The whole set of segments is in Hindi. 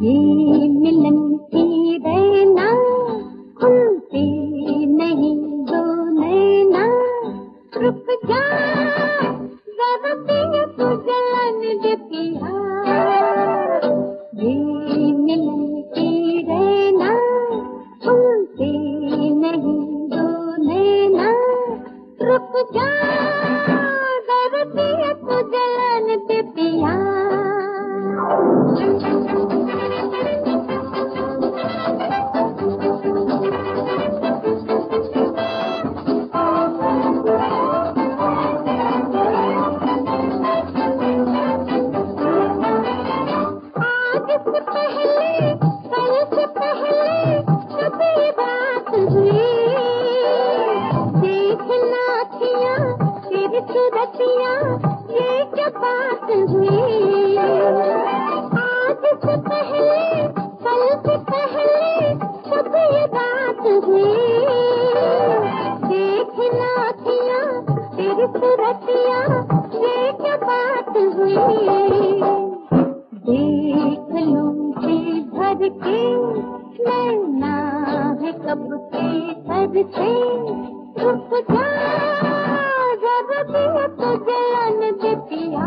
ये मिलन की रैना खुलती नहीं दो नैना, रुक जा जरा पिया तू जलन दे पिया। ये मिलन की रैना खुलती नहीं दो नैना, रुक जा जरा पिया तू जलन दे पिया। ये क्या बात हुई, आज से पहले कल से पहले सब ये बात हुई। देखना थिया तेरी सूरतिया, ये क्या बात हुई। देख लूंगी भर के नैना है कब के घर से, रुक जा जरा पिया तो जलन दे पिया।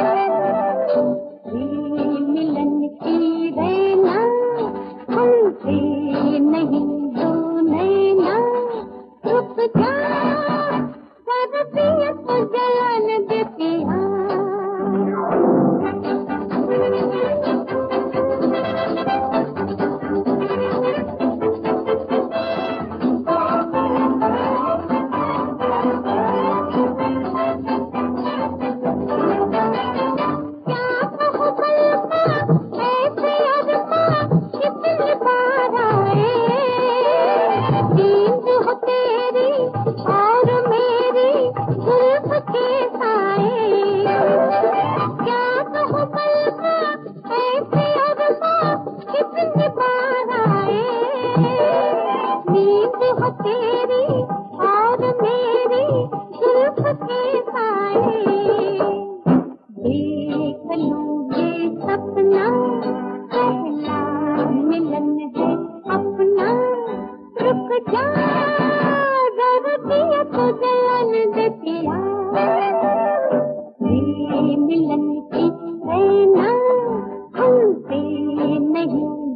ये मिलन की रैना खुलती नहीं दो नैना, रुक जा जरा पिया तो जलन दे पिया। तेरी और मेरी जुल्फ के साए, देख लूंगी सपना पहला मिलन है अपना, रुक जा जरा पिया तो जलन दे पिया। ये मिलन की रैना खुलती नहीं